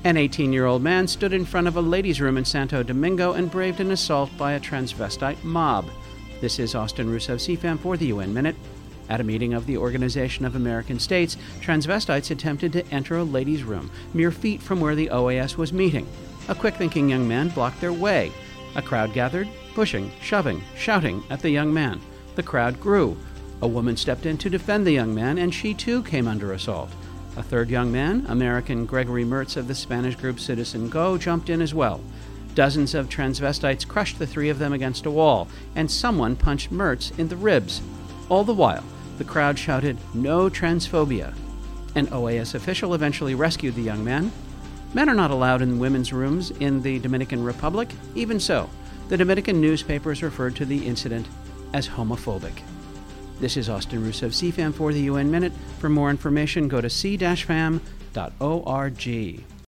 An 18-year-old man stood in front of a ladies' room in Santo Domingo and braved an assault by a transvestite mob. This is Austin Russo, CFAM for the UN Minute. At a meeting of the Organization of American States, transvestites attempted to enter a ladies' room mere feet from where the OAS was meeting. A quick-thinking young man blocked their way. A crowd gathered, pushing, shoving, shouting at the young man. The crowd grew. A woman stepped in to defend the young man, and she too came under assault. A third young man, American Gregory Mertz of the Spanish group Citizen Go, jumped in as well. Dozens of transvestites crushed the three of them against a wall, and someone punched Mertz in the ribs. All the while, the crowd shouted, "No transphobia." An OAS official eventually rescued the young man. Men are not allowed in women's rooms in the Dominican Republic. Even so, the Dominican newspapers referred to the incident as homophobic. This is Austin Russo, CFAM for the UN Minute. For more information, go to c-fam.org.